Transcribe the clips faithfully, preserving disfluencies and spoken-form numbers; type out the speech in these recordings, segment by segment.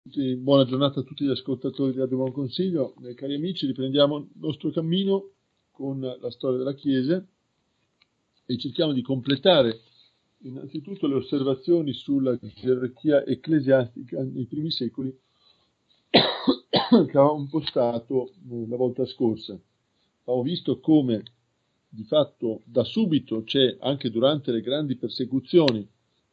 Tutti- Buona giornata a tutti gli ascoltatori di Radio Buon Consiglio. Eh, cari amici, riprendiamo il nostro cammino con la storia della Chiesa e cerchiamo di completare innanzitutto le osservazioni sulla gerarchia ecclesiastica nei primi secoli che avevamo impostato eh, la volta scorsa. Avevo visto come di fatto da subito c'è, anche durante le grandi persecuzioni,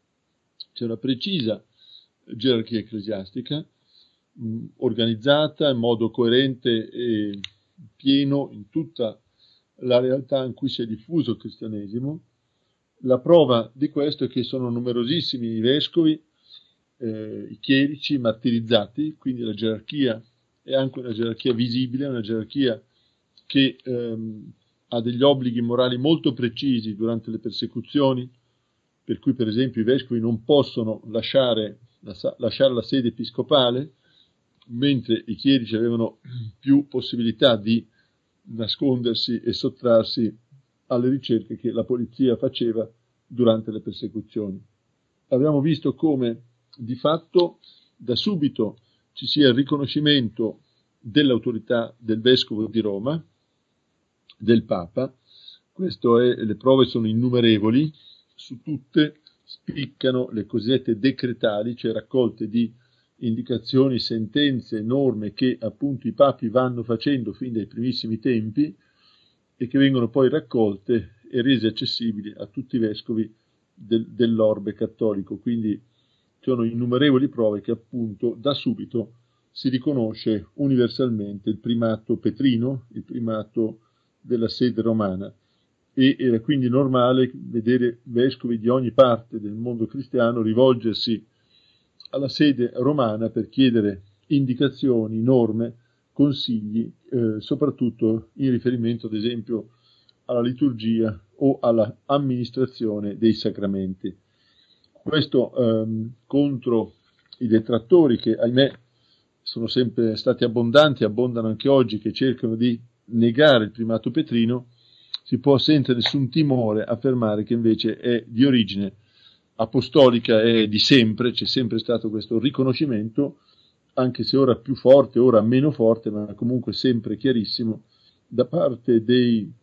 c'è una precisa gerarchia ecclesiastica mh, organizzata in modo coerente e pieno in tutta la realtà in cui si è diffuso il cristianesimo. La prova di questo è che sono numerosissimi i vescovi, eh, i chierici martirizzati, quindi la gerarchia è anche una gerarchia visibile, una gerarchia che ehm, ha degli obblighi morali molto precisi durante le persecuzioni, per cui per esempio i vescovi non possono lasciare, lasciare la sede episcopale, mentre i chierici avevano più possibilità di nascondersi e sottrarsi alle ricerche che la polizia faceva durante le persecuzioni. Abbiamo visto come di fatto da subito ci sia il riconoscimento dell'autorità del vescovo di Roma, del Papa. Questo è, le prove sono innumerevoli, su tutte spiccano le cosiddette decretali, cioè raccolte di indicazioni, sentenze, norme che appunto i papi vanno facendo fin dai primissimi tempi e che vengono poi raccolte e rese accessibili a tutti i vescovi del, dell'orbe cattolico. Quindi sono innumerevoli prove che appunto da subito si riconosce universalmente il primato petrino, il primato della sede romana, e era quindi normale vedere vescovi di ogni parte del mondo cristiano rivolgersi alla sede romana per chiedere indicazioni, norme, consigli, eh, soprattutto in riferimento ad esempio alla liturgia o alla amministrazione dei sacramenti. Questo ehm, contro i detrattori che, ahimè, sono sempre stati abbondanti, abbondano anche oggi, che cercano di negare il primato petrino, si può senza nessun timore affermare che invece è di origine apostolica, è di sempre, c'è sempre stato questo riconoscimento, anche se ora più forte, ora meno forte, ma comunque sempre chiarissimo, da parte dei,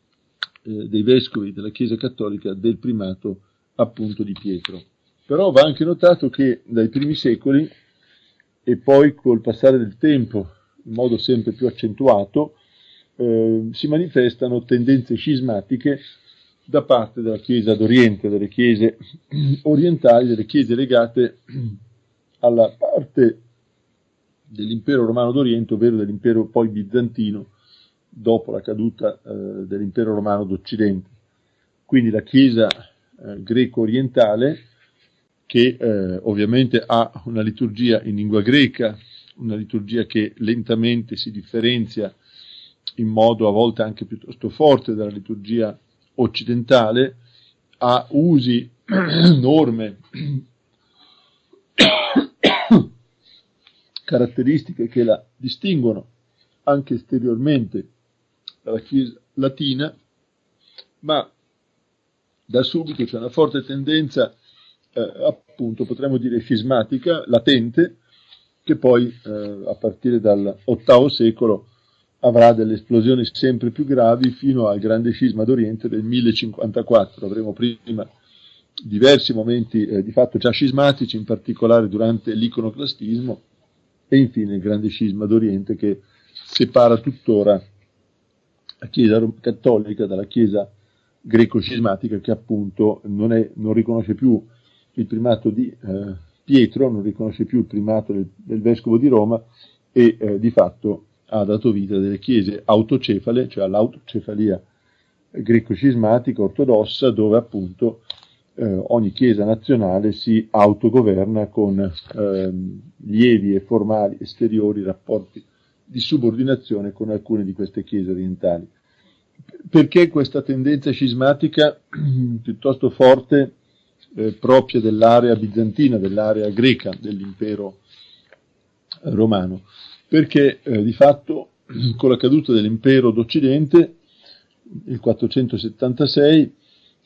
eh, dei vescovi della Chiesa Cattolica del primato appunto di Pietro. Però va anche notato che dai primi secoli e poi col passare del tempo in modo sempre più accentuato eh, si manifestano tendenze scismatiche da parte della Chiesa d'Oriente, delle chiese orientali, delle chiese legate alla parte dell'impero romano d'Oriente, ovvero dell'impero poi bizantino, dopo la caduta eh, dell'impero romano d'Occidente. Quindi la Chiesa eh, greco-orientale, che eh, ovviamente ha una liturgia in lingua greca, una liturgia che lentamente si differenzia in modo a volte anche piuttosto forte dalla liturgia occidentale, ha usi, norme, caratteristiche che la distinguono anche esteriormente dalla Chiesa latina, ma da subito c'è una forte tendenza, eh, appunto potremmo dire scismatica, latente, che poi eh, a partire dall'ottavo secolo avrà delle esplosioni sempre più gravi fino al grande scisma d'Oriente del mille cinquantaquattro. Avremo prima diversi momenti eh, di fatto già scismatici, in particolare durante l'iconoclastismo, e infine il grande scisma d'Oriente che separa tuttora la Chiesa cattolica dalla Chiesa greco-scismatica, che appunto non, è, non riconosce più il primato di eh, Pietro, non riconosce più il primato del, del vescovo di Roma e eh, di fatto ha dato vita a delle chiese autocefale, cioè all'autocefalia greco-scismatica ortodossa, dove appunto eh, ogni chiesa nazionale si autogoverna con eh, lievi e formali esteriori rapporti di subordinazione con alcune di queste chiese orientali. Perché questa tendenza scismatica piuttosto forte eh, propria dell'area bizantina, dell'area greca dell'impero romano? Perché eh, di fatto con la caduta dell'impero d'Occidente, il quattrocentosettantasei,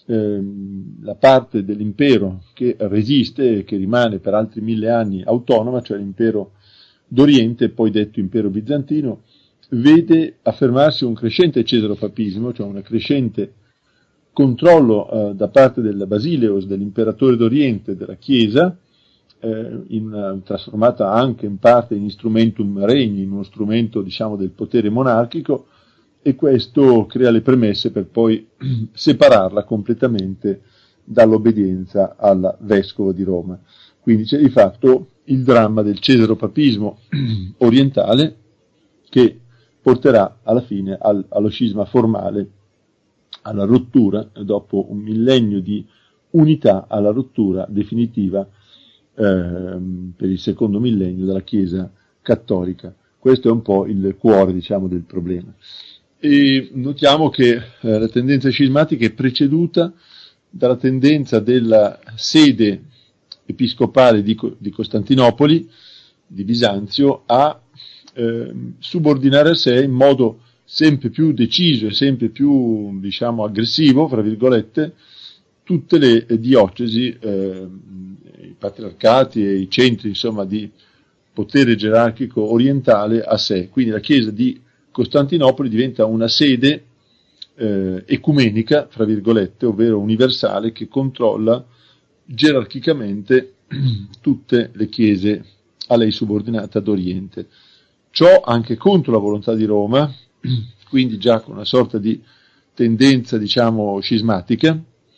ehm, la parte dell'impero che resiste e che rimane per altri mille anni autonoma, cioè l'impero d'Oriente, poi detto impero bizantino, vede affermarsi un crescente cesaropapismo, cioè una crescente controllo eh, da parte del Basileus, dell'imperatore d'Oriente, della Chiesa, eh, in una, trasformata anche in parte in instrumentum regni, in uno strumento, diciamo, del potere monarchico, e questo crea le premesse per poi separarla completamente dall'obbedienza al vescovo di Roma. Quindi c'è di fatto il dramma del cesaropapismo orientale, che porterà alla fine al, allo scisma formale, alla rottura, dopo un millennio di unità, alla rottura definitiva eh, per il secondo millennio della Chiesa cattolica. Questo è un po' il cuore, diciamo, del problema. E notiamo che eh, la tendenza scismatica è preceduta dalla tendenza della sede episcopale di, di Costantinopoli, di Bisanzio, a eh, subordinare a sé in modo sempre più deciso e sempre più, diciamo, aggressivo, fra virgolette, tutte le diocesi, eh, i patriarcati e i centri, insomma, di potere gerarchico orientale a sé. Quindi la Chiesa di Costantinopoli diventa una sede eh, ecumenica, fra virgolette, ovvero universale, che controlla gerarchicamente tutte le chiese a lei subordinate d'Oriente. Ciò anche contro la volontà di Roma, quindi già con una sorta di tendenza, diciamo, scismatica,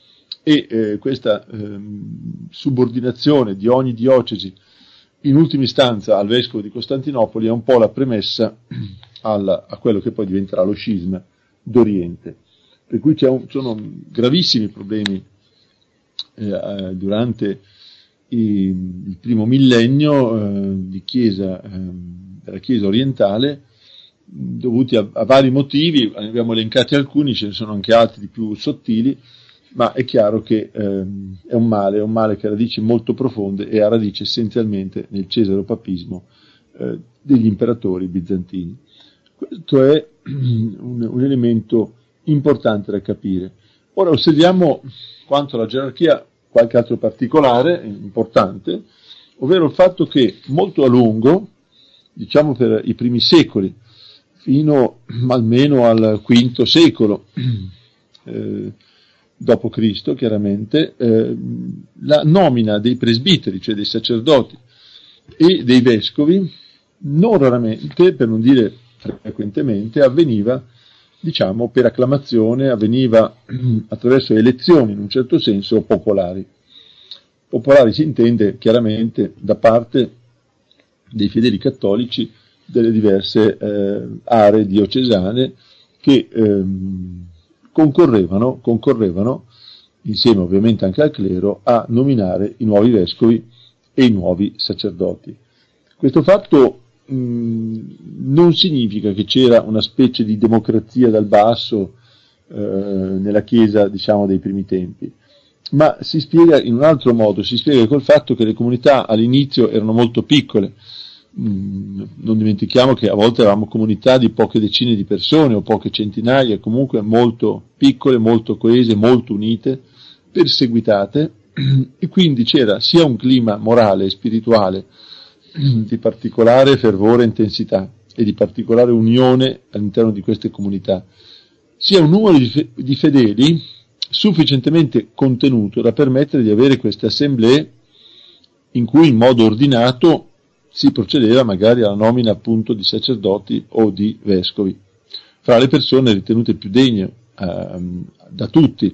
e eh, questa eh, subordinazione di ogni diocesi in ultima istanza al vescovo di Costantinopoli è un po' la premessa al, a quello che poi diventerà lo scisma d'Oriente. Per cui c'è un, sono gravissimi problemi eh, durante i, il primo millennio eh, di chiesa, eh, della Chiesa orientale, dovuti a, a vari motivi. Ne abbiamo elencati alcuni, ce ne sono anche altri di più sottili, ma è chiaro che ehm, è un male, è un male che ha radici molto profonde e ha radici essenzialmente nel cesaropapismo eh, degli imperatori bizantini. Questo è un, un elemento importante da capire. Ora osserviamo quanto alla gerarchia qualche altro particolare importante, ovvero il fatto che molto a lungo, diciamo per i primi secoli, fino almeno al quinto secolo, eh, dopo Cristo, chiaramente, eh, la nomina dei presbiteri, cioè dei sacerdoti, e dei vescovi, non raramente, per non dire frequentemente, avveniva, diciamo, per acclamazione, avveniva attraverso elezioni, in un certo senso, popolari. Popolari si intende chiaramente da parte dei fedeli cattolici delle diverse eh, aree diocesane che ehm, concorrevano, concorrevano, insieme ovviamente anche al clero, a nominare i nuovi vescovi e i nuovi sacerdoti. Questo fatto mh, non significa che c'era una specie di democrazia dal basso eh, nella Chiesa, diciamo, dei primi tempi, ma si spiega in un altro modo, si spiega col fatto che le comunità all'inizio erano molto piccole. Non dimentichiamo che a volte avevamo comunità di poche decine di persone o poche centinaia, comunque molto piccole, molto coese, molto unite, perseguitate, e quindi c'era sia un clima morale e spirituale di particolare fervore e intensità e di particolare unione all'interno di queste comunità, sia un numero di fedeli sufficientemente contenuto da permettere di avere queste assemblee in cui in modo ordinato si procedeva magari alla nomina appunto di sacerdoti o di vescovi, fra le persone ritenute più degne eh, da tutti.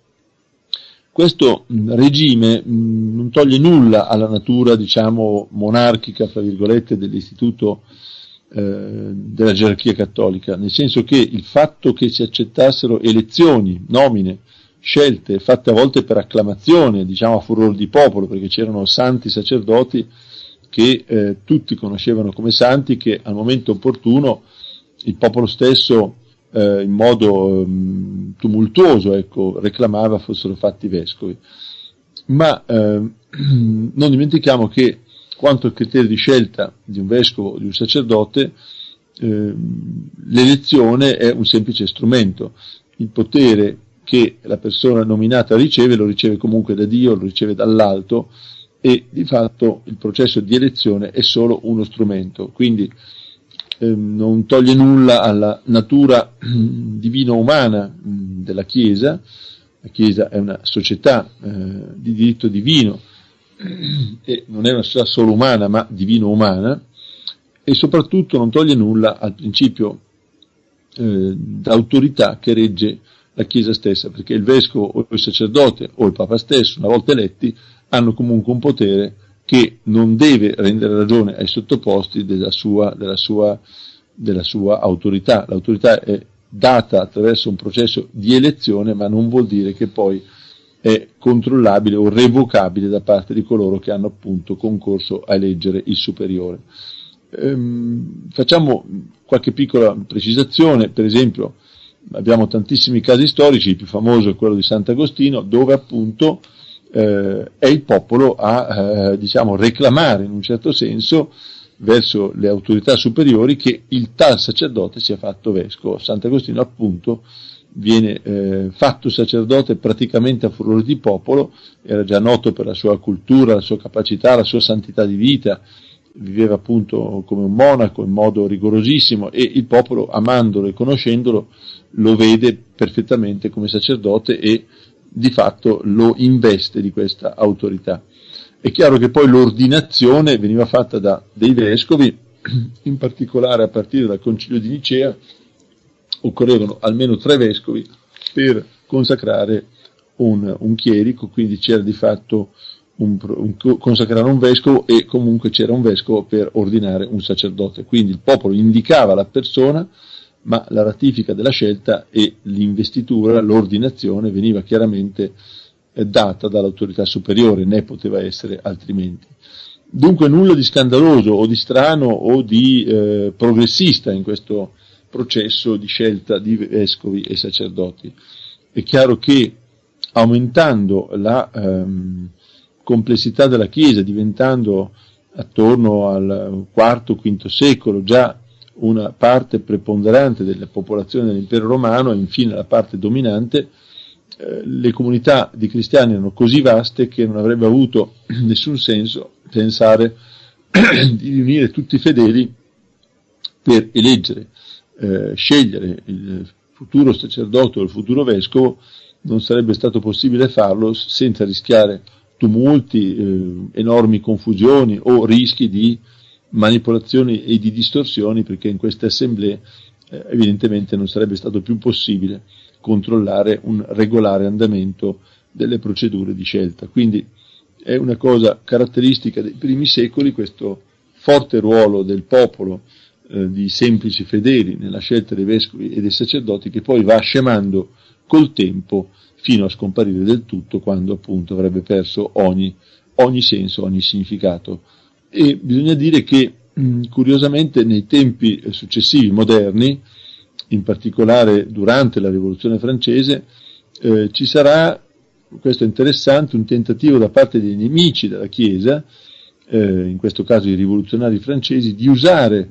Questo mh, regime mh, non toglie nulla alla natura, diciamo, monarchica, fra virgolette, dell'istituto eh, della gerarchia cattolica, nel senso che il fatto che si accettassero elezioni, nomine, scelte, fatte a volte per acclamazione, diciamo a furor di popolo, perché c'erano santi sacerdoti che eh, tutti conoscevano come santi, che al momento opportuno il popolo stesso eh, in modo um, tumultuoso, ecco, reclamava fossero fatti vescovi. Ma eh, non dimentichiamo che quanto al criterio di scelta di un vescovo o di un sacerdote, eh, l'elezione è un semplice strumento. Il potere che la persona nominata riceve, lo riceve comunque da Dio, lo riceve dall'alto, e di fatto il processo di elezione è solo uno strumento, quindi eh, non toglie nulla alla natura divino-umana mh, della Chiesa. La Chiesa è una società eh, di diritto divino, e non è una società solo umana ma divino-umana, e soprattutto non toglie nulla al principio eh, d'autorità che regge la Chiesa stessa, perché il vescovo o il sacerdote o il Papa stesso, una volta eletti, hanno comunque un potere che non deve rendere ragione ai sottoposti della sua, della sua, della sua autorità. L'autorità è data attraverso un processo di elezione, ma non vuol dire che poi è controllabile o revocabile da parte di coloro che hanno appunto concorso a eleggere il superiore. Ehm, facciamo qualche piccola precisazione. Per esempio, abbiamo tantissimi casi storici, il più famoso è quello di Sant'Agostino, dove appunto eh, è il popolo a eh, diciamo reclamare in un certo senso verso le autorità superiori che il tal sacerdote sia fatto vescovo. Sant'Agostino appunto viene eh, fatto sacerdote praticamente a furore di popolo, era già noto per la sua cultura, la sua capacità, la sua santità di vita, viveva appunto come un monaco in modo rigorosissimo, e il popolo, amandolo e conoscendolo, lo vede perfettamente come sacerdote e di fatto lo investe di questa autorità. È chiaro che poi l'ordinazione veniva fatta da dei vescovi, in particolare a partire dal Concilio di Nicea occorrevano almeno tre vescovi per consacrare un, un chierico, quindi c'era di fatto un, un, consacrare un vescovo, e comunque c'era un vescovo per ordinare un sacerdote. Quindi il popolo indicava la persona, ma la ratifica della scelta e l'investitura, l'ordinazione veniva chiaramente data dall'autorità superiore, né poteva essere altrimenti. Dunque nulla di scandaloso o di strano o di eh, progressista in questo processo di scelta di vescovi e sacerdoti. È chiaro che aumentando la ehm, complessità della Chiesa, diventando attorno al quarto quinto secolo già una parte preponderante della popolazione dell'impero romano e infine la parte dominante, eh, le comunità di cristiani erano così vaste che non avrebbe avuto nessun senso pensare di riunire tutti i fedeli per eleggere, eh, scegliere il futuro sacerdote o il futuro vescovo. Non sarebbe stato possibile farlo senza rischiare tumulti, eh, enormi confusioni o rischi di manipolazioni e di distorsioni, perché in queste assemblee eh, evidentemente non sarebbe stato più possibile controllare un regolare andamento delle procedure di scelta. Quindi è una cosa caratteristica dei primi secoli questo forte ruolo del popolo, eh, di semplici fedeli nella scelta dei vescovi e dei sacerdoti, che poi va scemando col tempo fino a scomparire del tutto, quando appunto avrebbe perso ogni, ogni senso, ogni significato. E bisogna dire che mh, curiosamente nei tempi successivi, moderni, in particolare durante la Rivoluzione francese, eh, ci sarà, questo è interessante, un tentativo da parte dei nemici della Chiesa, eh, in questo caso i rivoluzionari francesi, di usare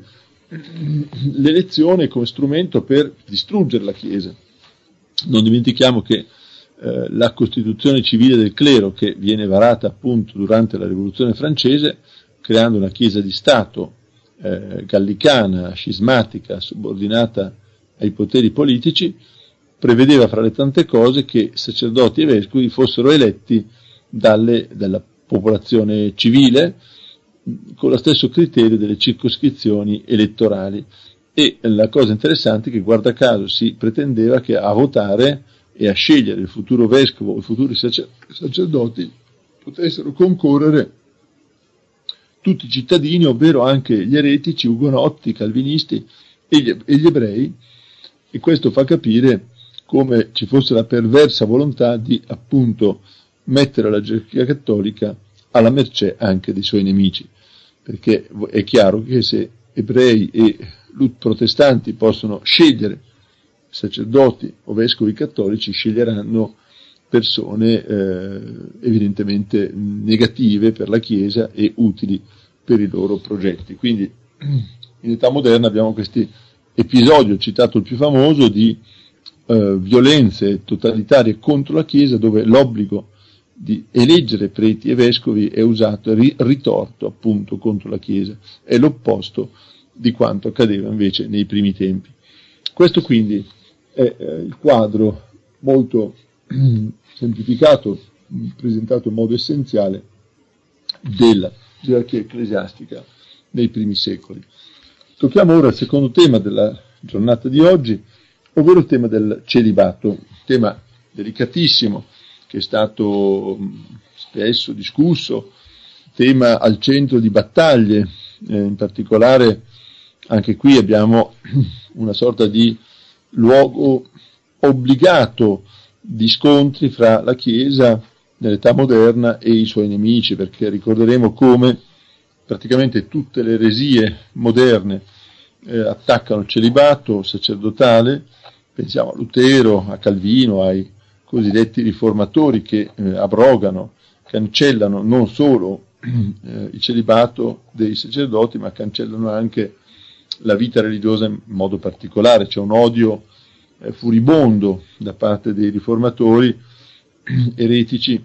l'elezione come strumento per distruggere la Chiesa. Non dimentichiamo che eh, la Costituzione civile del clero, che viene varata appunto durante la Rivoluzione francese, creando una Chiesa di Stato eh, gallicana, scismatica, subordinata ai poteri politici, prevedeva fra le tante cose che sacerdoti e vescovi fossero eletti dalle, dalla popolazione civile con lo stesso criterio delle circoscrizioni elettorali. E la cosa interessante è che, guarda caso, si pretendeva che a votare e a scegliere il futuro vescovo o i futuri sacerdoti potessero concorrere tutti i cittadini, ovvero anche gli eretici, ugonotti, calvinisti e gli, e gli ebrei, e questo fa capire come ci fosse la perversa volontà di appunto mettere la gerarchia cattolica alla mercé anche dei suoi nemici, perché è chiaro che se ebrei e protestanti possono scegliere sacerdoti o vescovi cattolici, sceglieranno persone eh, evidentemente negative per la Chiesa e utili per i loro progetti. Quindi in età moderna abbiamo questi episodi, ho citato il più famoso, di eh, violenze totalitarie contro la Chiesa, dove l'obbligo di eleggere preti e vescovi è usato e ri- ritorto appunto contro la Chiesa, è l'opposto di quanto accadeva invece nei primi tempi. Questo quindi è eh, il quadro molto semplificato, presentato in modo essenziale, della gerarchia ecclesiastica nei primi secoli. Tocchiamo ora il secondo tema della giornata di oggi, ovvero il tema del celibato, tema delicatissimo che è stato spesso discusso, tema al centro di battaglie, eh, in particolare anche qui abbiamo una sorta di luogo obbligato di scontri fra la Chiesa nell'età moderna e i suoi nemici, perché ricorderemo come praticamente tutte le eresie moderne eh, attaccano il celibato sacerdotale. Pensiamo a Lutero, a Calvino, ai cosiddetti riformatori che eh, abrogano, cancellano non solo eh, il celibato dei sacerdoti, ma cancellano anche la vita religiosa in modo particolare. C'è un odio eh, furibondo da parte dei riformatori eretici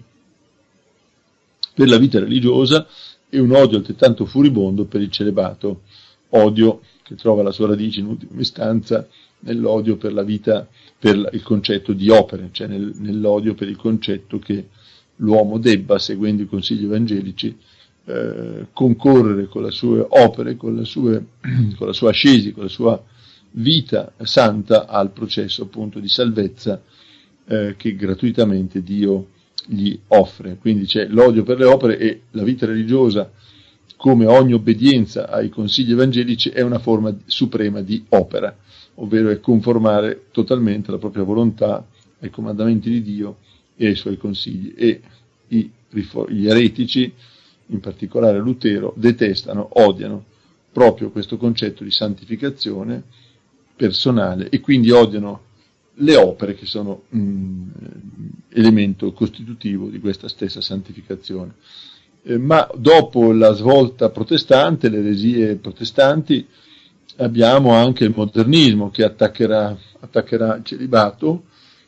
per la vita religiosa e un odio altrettanto furibondo per il celibato, odio che trova la sua radice in ultima istanza nell'odio per la vita, per il concetto di opere, cioè nel, nell'odio per il concetto che l'uomo debba, seguendo i consigli evangelici, eh, concorrere con le sue opere, con, le sue, con la sua ascesi, con la sua vita santa al processo appunto di salvezza eh, che gratuitamente Dio gli offre. Quindi c'è l'odio per le opere, e la vita religiosa, come ogni obbedienza ai consigli evangelici, è una forma suprema di opera, ovvero è conformare totalmente la propria volontà ai comandamenti di Dio e ai suoi consigli. E i, gli eretici, in particolare Lutero, detestano, odiano proprio questo concetto di santificazione personale, e quindi odiano le opere che sono mh, elemento costitutivo di questa stessa santificazione. Eh, ma dopo la svolta protestante, le eresie protestanti, abbiamo anche il modernismo che attaccherà, attaccherà il celibato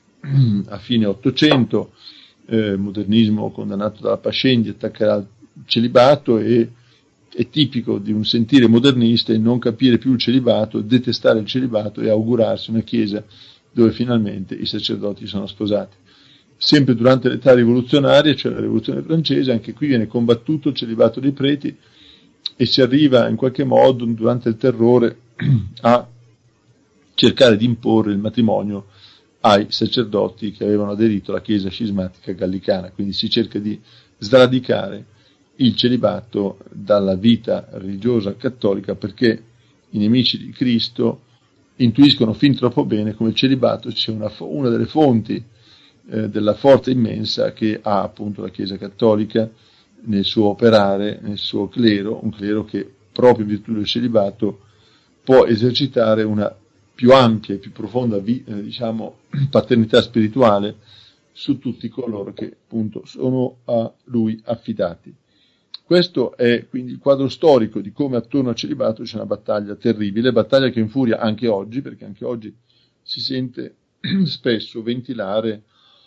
a fine Ottocento, eh, il modernismo condannato dalla Pascendi attaccherà il celibato, e è tipico di un sentire modernista il non capire più il celibato, detestare il celibato e augurarsi una chiesa dove finalmente i sacerdoti sono sposati. Sempre durante l'età rivoluzionaria, cioè la rivoluzione francese, anche qui viene combattuto il celibato dei preti e si arriva in qualche modo durante il terrore a cercare di imporre il matrimonio ai sacerdoti che avevano aderito alla chiesa scismatica gallicana, quindi si cerca di sradicare il celibato dalla vita religiosa cattolica, perché i nemici di Cristo intuiscono fin troppo bene come il celibato sia una, una delle fonti eh, della forza immensa che ha appunto la Chiesa cattolica nel suo operare, nel suo clero, un clero che proprio in virtù del celibato può esercitare una più ampia e più profonda vi, eh, diciamo, paternità spirituale su tutti coloro che appunto sono a lui affidati. Questo è quindi il quadro storico di come attorno al celibato c'è una battaglia terribile, battaglia che infuria anche oggi, perché anche oggi si sente spesso ventilare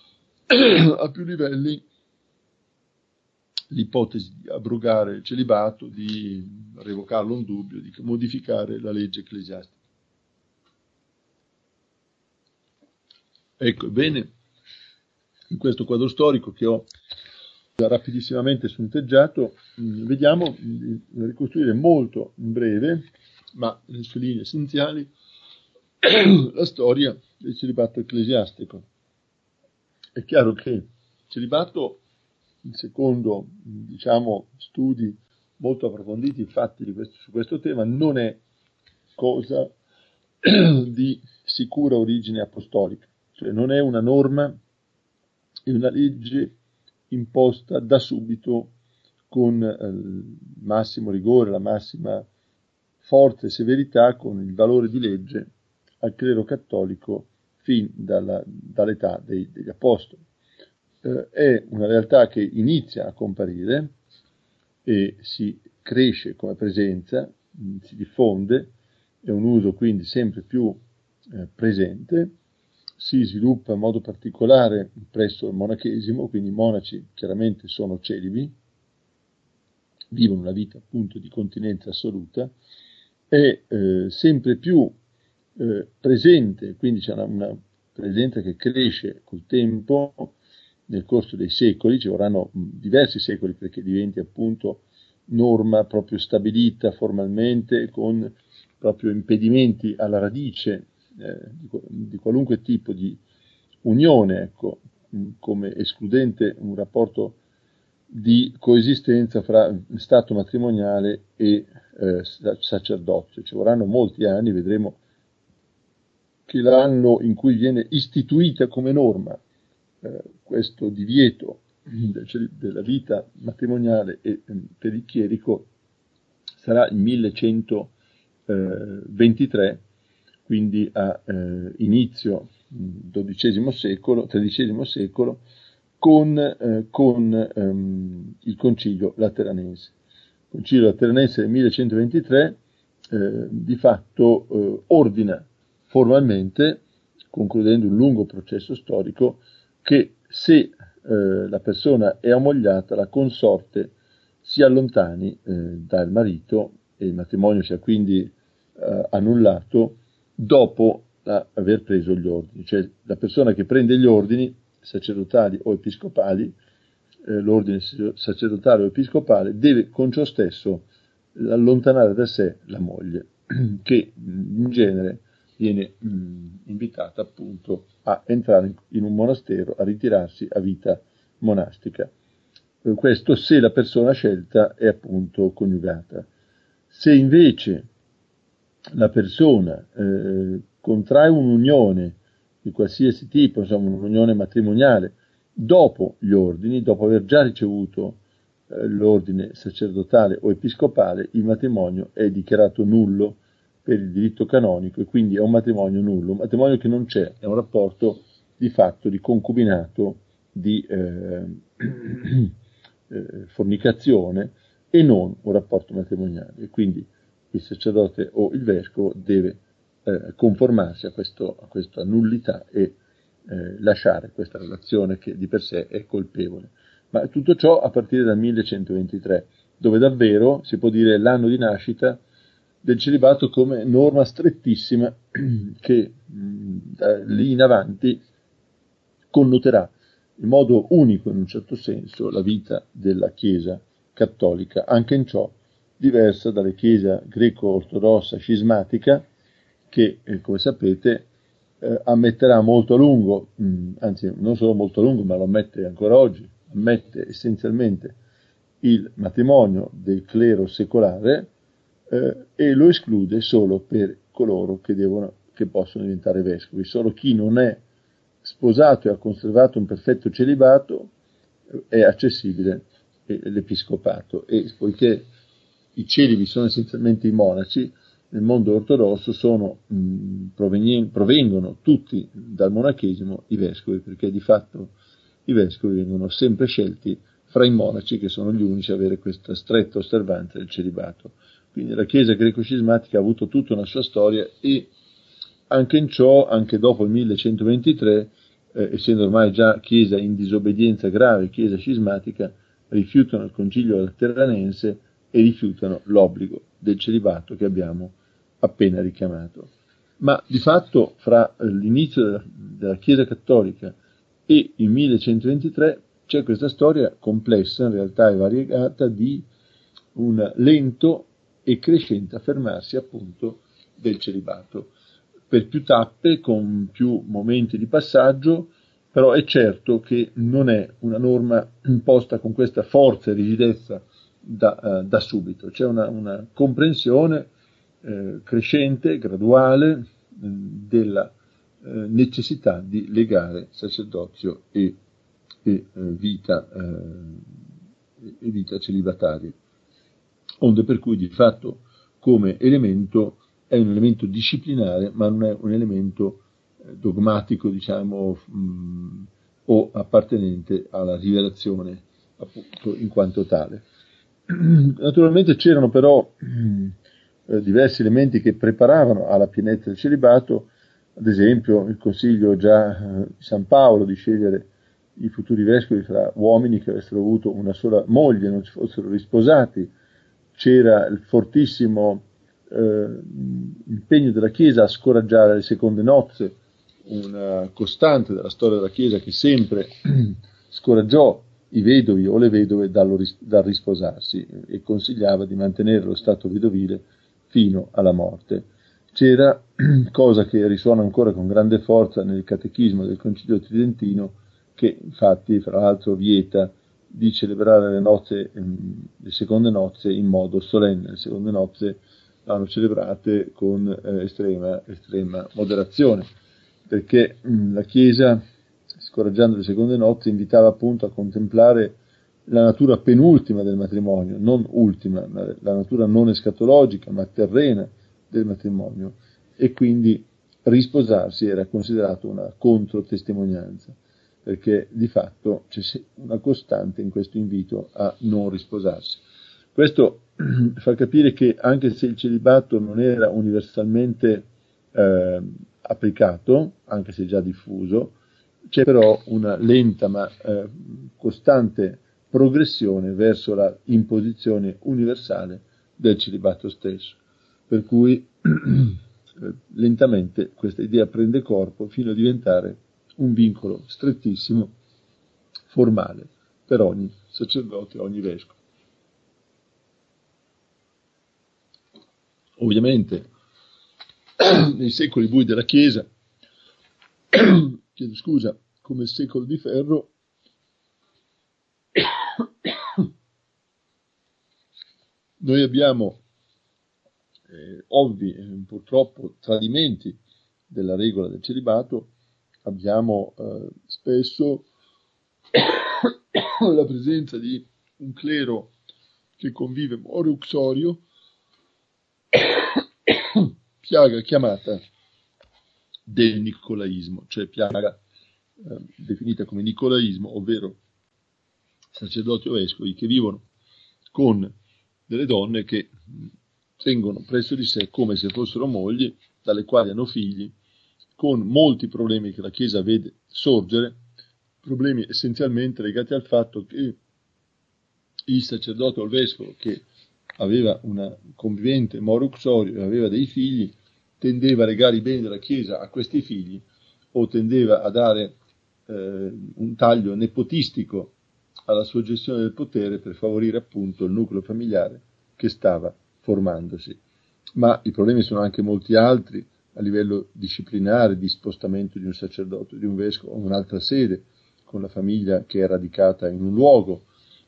a più livelli l'ipotesi di abrogare il celibato, di revocarlo in dubbio, di modificare la legge ecclesiastica. Ecco, bene, in questo quadro storico che ho rapidissimamente sunteggiato, vediamo di ricostruire molto in breve, ma nelle sue linee essenziali, la storia del celibato ecclesiastico. È chiaro che il celibato, secondo diciamo studi molto approfonditi fatti di questo, su questo tema, non è cosa di sicura origine apostolica, cioè non è una norma e una legge imposta da subito con il massimo rigore, la massima forza e severità, con il valore di legge al clero cattolico fin dalla, dall'età dei, degli apostoli. Eh, è una realtà che inizia a comparire e si cresce come presenza, si diffonde, è un uso quindi sempre più eh, presente, si sviluppa in modo particolare presso il monachesimo, quindi i monaci chiaramente sono celibi, vivono una vita appunto di continenza assoluta, è eh, sempre più eh, presente, quindi c'è una, una presenza che cresce col tempo, nel corso dei secoli, ci vorranno diversi secoli perché diventi appunto norma proprio stabilita formalmente, con proprio impedimenti alla radice eh, di, di qualunque tipo di unione, ecco, come escludente un rapporto di coesistenza fra stato matrimoniale e eh, sacerdozio. Ci vorranno molti anni, vedremo che l'anno in cui viene istituita come norma eh, questo divieto della vita matrimoniale e eh, per il chierico sarà il millecentoventitré, quindi a eh, inizio dodicesimo secolo, tredicesimo secolo, con, eh, con ehm, il Concilio Lateranense. Il Concilio Lateranense del millecentoventitré eh, di fatto eh, ordina formalmente, concludendo un lungo processo storico, che se eh, la persona è ammogliata, la consorte si allontani eh, dal marito e il matrimonio sia quindi eh, annullato dopo la, aver preso gli ordini. Cioè la persona che prende gli ordini sacerdotali o episcopali, eh, l'ordine sacerdotale o episcopale, deve con ciò stesso allontanare da sé la moglie, che in genere viene mh, invitata appunto a entrare in, in un monastero, a ritirarsi a vita monastica. Eh, questo se la persona scelta è appunto coniugata. Se invece la persona eh, contrae un'unione di qualsiasi tipo, insomma un'unione matrimoniale, dopo gli ordini, dopo aver già ricevuto eh, l'ordine sacerdotale o episcopale, il matrimonio è dichiarato nullo per il diritto canonico e quindi è un matrimonio nullo, un matrimonio che non c'è, è un rapporto di fatto di concubinato, di eh, eh, fornicazione e non un rapporto matrimoniale. E quindi il sacerdote o il vescovo deve eh, conformarsi a, questo, a questa nullità e eh, lasciare questa relazione che di per sé è colpevole. Ma tutto ciò a partire dal millecentoventitré, dove davvero si può dire l'anno di nascita del celibato come norma strettissima che mh, da lì in avanti connoterà in modo unico, in un certo senso, la vita della Chiesa cattolica, anche in ciò diversa dalla Chiesa greco-ortodossa scismatica, che, eh, come sapete, eh, ammetterà molto a lungo, mh, anzi non solo molto a lungo, ma lo ammette ancora oggi, ammette essenzialmente il matrimonio del clero secolare, eh, e lo esclude solo per coloro che, devono, che possono diventare vescovi. Solo chi non è sposato e ha conservato un perfetto celibato eh, è accessibile eh, l'episcopato, e poiché i celibi sono essenzialmente i monaci, nel mondo ortodosso sono, mh, provengono tutti dal monachesimo i vescovi, perché di fatto i vescovi vengono sempre scelti fra i monaci, che sono gli unici a avere questa stretta osservanza del celibato. Quindi la Chiesa greco-scismatica ha avuto tutta una sua storia e anche in ciò, anche dopo il millecentoventitré, eh, essendo ormai già Chiesa in disobbedienza grave, Chiesa scismatica, rifiutano il Concilio Lateranense e rifiutano l'obbligo del celibato che abbiamo appena richiamato. Ma di fatto fra l'inizio della, della Chiesa cattolica e il millecentoventitré c'è questa storia complessa, in realtà è variegata, di un lento e crescente affermarsi appunto del celibato, per più tappe, con più momenti di passaggio, però è certo che non è una norma imposta con questa forza e rigidezza da, uh, da subito. C'è una, una comprensione eh, crescente, graduale, mh, della eh, necessità di legare sacerdozio e, e eh, vita, eh, e vita celibataria. Onde per cui di fatto come elemento è un elemento disciplinare, ma non è un elemento dogmatico, diciamo, mh, o appartenente alla rivelazione appunto in quanto tale. Naturalmente c'erano però mh, diversi elementi che preparavano alla pienezza del celibato, ad esempio il consiglio già di San Paolo di scegliere i futuri vescovi fra uomini che avessero avuto una sola moglie, non si fossero risposati. C'era il fortissimo eh, impegno della Chiesa a scoraggiare le seconde nozze, una costante della storia della Chiesa che sempre scoraggiò i vedovi o le vedove dallo, dal risposarsi e consigliava di mantenere lo stato vedovile fino alla morte. C'era, cosa che risuona ancora con grande forza nel catechismo del Concilio Tridentino, che infatti fra l'altro vieta di celebrare le nozze, le seconde nozze in modo solenne. Le seconde nozze vanno celebrate con eh, estrema, estrema moderazione, perché mh, la Chiesa, scoraggiando le seconde nozze, invitava appunto a contemplare la natura penultima del matrimonio, non ultima, ma la natura non escatologica, ma terrena del matrimonio, e quindi risposarsi era considerato una controtestimonianza, perché di fatto c'è una costante in questo invito a non risposarsi. Questo fa capire che anche se il celibato non era universalmente eh, applicato, anche se già diffuso, c'è però una lenta ma eh, costante progressione verso la imposizione universale del celibato stesso, per cui lentamente questa idea prende corpo fino a diventare un vincolo strettissimo, formale, per ogni sacerdote, ogni vescovo. Ovviamente nei secoli bui della Chiesa, chiedo scusa, come il secolo di ferro, noi abbiamo eh, ovvi, eh, purtroppo, tradimenti della regola del celibato. Abbiamo eh, spesso la presenza di un clero che convive more uxorio, piaga chiamata del nicolaismo, cioè piaga eh, definita come nicolaismo, ovvero sacerdoti o vescovi che vivono con delle donne che tengono presso di sé come se fossero mogli, dalle quali hanno figli, con molti problemi che la Chiesa vede sorgere, problemi essenzialmente legati al fatto che il sacerdote o il vescovo che aveva una convivente more uxorio e aveva dei figli, tendeva a legare i beni della Chiesa a questi figli o tendeva a dare eh, un taglio nepotistico alla sua gestione del potere per favorire appunto il nucleo familiare che stava formandosi. Ma i problemi sono anche molti altri a livello disciplinare, di spostamento di un sacerdote, di un vescovo a un'altra sede, con la famiglia che è radicata in un luogo,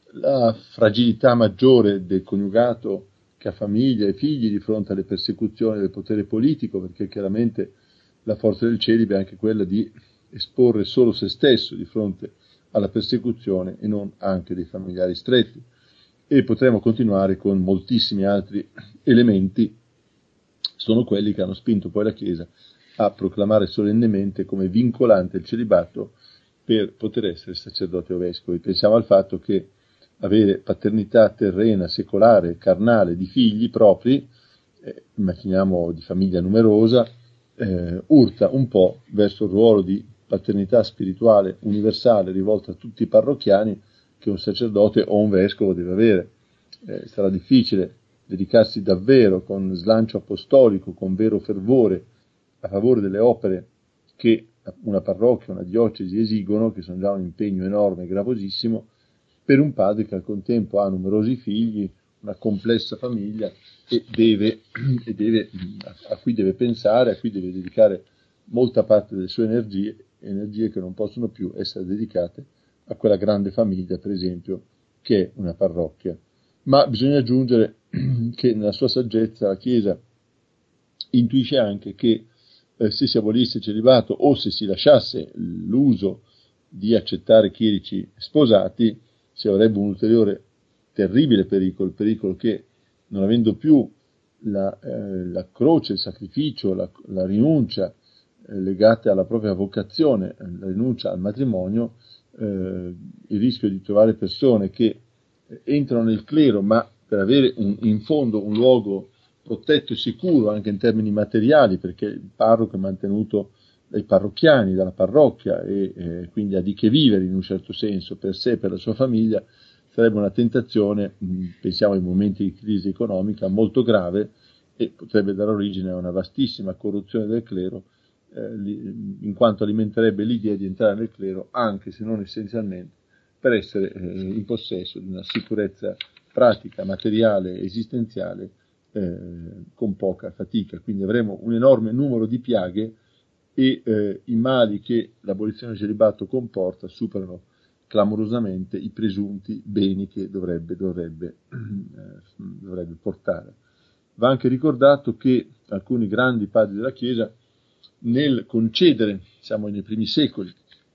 la fragilità maggiore del coniugato che ha famiglia e figli di fronte alle persecuzioni del potere politico, perché chiaramente la forza del celibe è anche quella di esporre solo se stesso di fronte alla persecuzione e non anche dei familiari stretti. E potremo continuare con moltissimi altri elementi, sono quelli che hanno spinto poi la Chiesa a proclamare solennemente come vincolante il celibato per poter essere sacerdote o vescovi. Pensiamo al fatto che avere paternità terrena, secolare, carnale, di figli propri, eh, immaginiamo di famiglia numerosa, eh, urta un po' verso il ruolo di paternità spirituale universale rivolta a tutti i parrocchiani che un sacerdote o un vescovo deve avere. Eh, sarà difficile dedicarsi davvero con slancio apostolico, con vero fervore a favore delle opere che una parrocchia, una diocesi esigono, che sono già un impegno enorme e gravosissimo, per un padre che al contempo ha numerosi figli, una complessa famiglia e deve, e deve, a cui deve pensare, a cui deve dedicare molta parte delle sue energie, energie che non possono più essere dedicate a quella grande famiglia, per esempio, che è una parrocchia. Ma bisogna aggiungere che nella sua saggezza la Chiesa intuisce anche che eh, se si abolisse il celibato o se si lasciasse l'uso di accettare chierici sposati, si avrebbe un ulteriore terribile pericolo, il pericolo che non avendo più la, eh, la croce, il sacrificio, la, la rinuncia eh, legate alla propria vocazione, la rinuncia al matrimonio, eh, il rischio di trovare persone che entrano nel clero ma per avere un, in fondo un luogo protetto e sicuro anche in termini materiali, perché il parroco è mantenuto dai parrocchiani, dalla parrocchia, e eh, quindi ha di che vivere in un certo senso per sé e per la sua famiglia, sarebbe una tentazione, mh, pensiamo ai momenti di crisi economica, molto grave, e potrebbe dare origine a una vastissima corruzione del clero, eh, li, in quanto alimenterebbe l'idea di entrare nel clero, anche se non essenzialmente, per essere eh, in possesso di una sicurezza pratica, materiale, esistenziale, eh, con poca fatica. Quindi avremo un enorme numero di piaghe, e eh, i mali che l'abolizione del celibato comporta superano clamorosamente i presunti beni che dovrebbe, dovrebbe, eh, dovrebbe portare. Va anche ricordato che alcuni grandi padri della Chiesa, nel concedere, siamo nei primi secoli,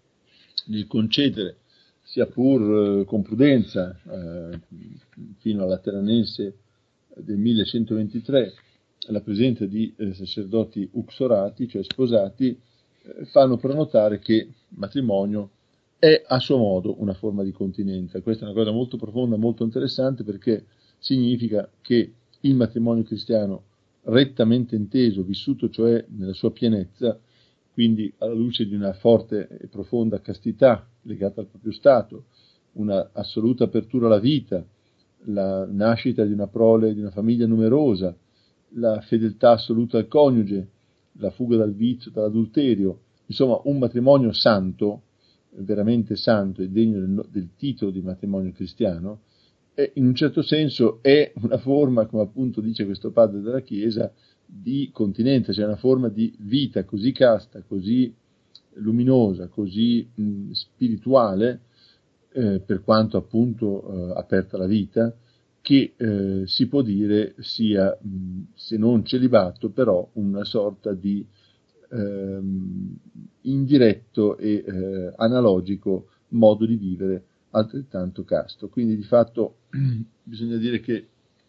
nel concedere, sia pur eh, con prudenza, eh, fino alla Lateranense del millecentoventitré, la presenza di eh, sacerdoti uxorati, cioè sposati, eh, fanno prenotare che il matrimonio è a suo modo una forma di continenza. Questa è una cosa molto profonda, molto interessante, perché significa che il matrimonio cristiano, rettamente inteso, vissuto cioè nella sua pienezza, quindi alla luce di una forte e profonda castità legata al proprio stato, una assoluta apertura alla vita, la nascita di una prole, di una famiglia numerosa, la fedeltà assoluta al coniuge, la fuga dal vizio, dall'adulterio, insomma un matrimonio santo, veramente santo e degno del, del titolo di matrimonio cristiano, e in un certo senso è una forma, come appunto dice questo padre della Chiesa, di continenza, cioè una forma di vita così casta, così luminosa, così mh, spirituale, eh, per quanto appunto eh, aperta alla vita, che eh, si può dire sia, mh, se non celibato, però una sorta di ehm, indiretto e eh, analogico modo di vivere altrettanto casto. Quindi di fatto bisogna dire che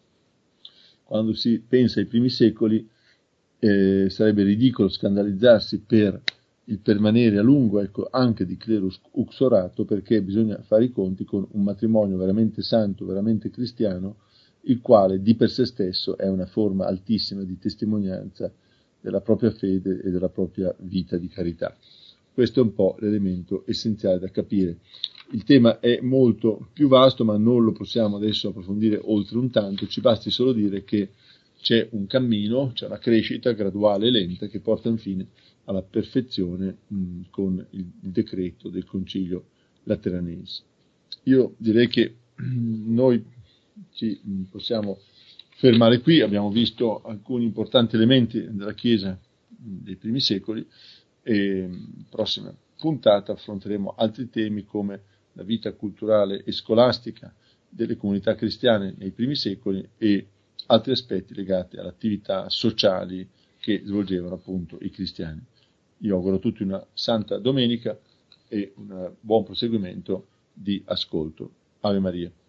quando si pensa ai primi secoli eh, sarebbe ridicolo scandalizzarsi per il permanere a lungo, ecco, anche di clero uxorato, perché bisogna fare i conti con un matrimonio veramente santo, veramente cristiano, il quale di per sé stesso è una forma altissima di testimonianza della propria fede e della propria vita di carità. Questo è un po' l'elemento essenziale da capire. Il tema è molto più vasto, ma non lo possiamo adesso approfondire oltre un tanto, ci basti solo dire che c'è un cammino, c'è una crescita graduale e lenta che porta infine alla perfezione mh, con il, il decreto del Concilio Lateranense. Io direi che mh, noi ci mh, possiamo fermare qui, abbiamo visto alcuni importanti elementi della Chiesa mh, dei primi secoli, e mh, prossima puntata affronteremo altri temi come la vita culturale e scolastica delle comunità cristiane nei primi secoli e altri aspetti legati alle attività sociali che svolgevano appunto i cristiani. Io auguro a tutti una santa domenica e un buon proseguimento di ascolto. Ave Maria.